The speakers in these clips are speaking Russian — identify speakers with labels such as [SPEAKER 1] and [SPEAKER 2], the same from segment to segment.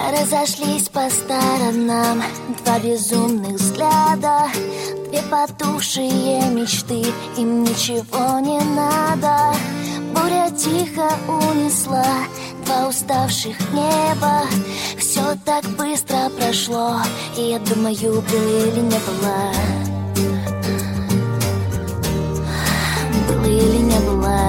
[SPEAKER 1] Разошлись по сторонам два безумных взгляда, две потухшие мечты, им ничего не надо. Буря тихо унесла два уставших неба. Все так быстро прошло, и я думаю, было или не было. Было или не было.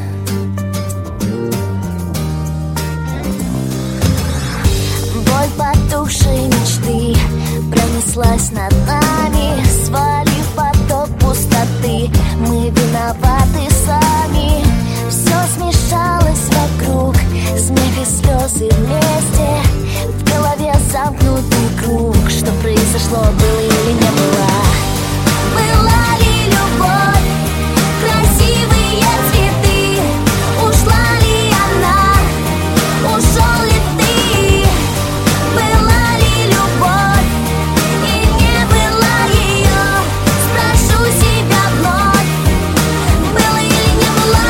[SPEAKER 1] Боль потухшей мечты пронеслась над нами, свалив поток пустоты. Мы виноваты сами. Все смешалось вокруг, смех и слезы вместе. В голове замкнутый круг. Что произошло, было или не было? Была ли любовь, красивые цветы? Ушла ли она, ушел ли ты? Была ли любовь и не было ее? Спрошу себя вновь, было или не было?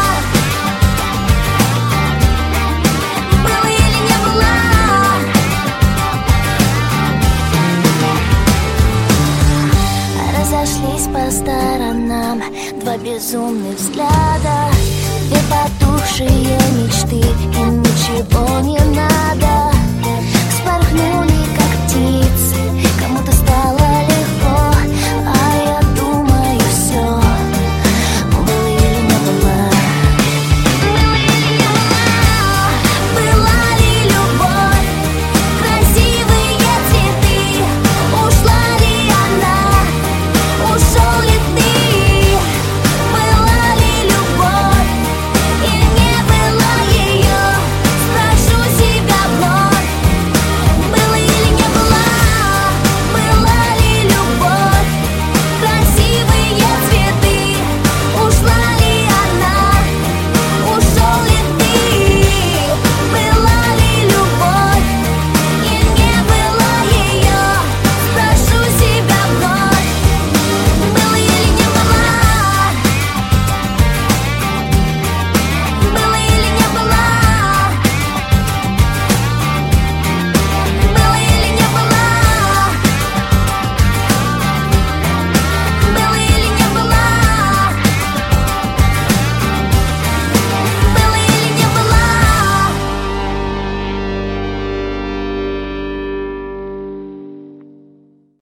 [SPEAKER 1] Было или не было? Разошлись по сторонам два безумных взгляда, две потухшие мечты, им ничего не надо. Вспорхнули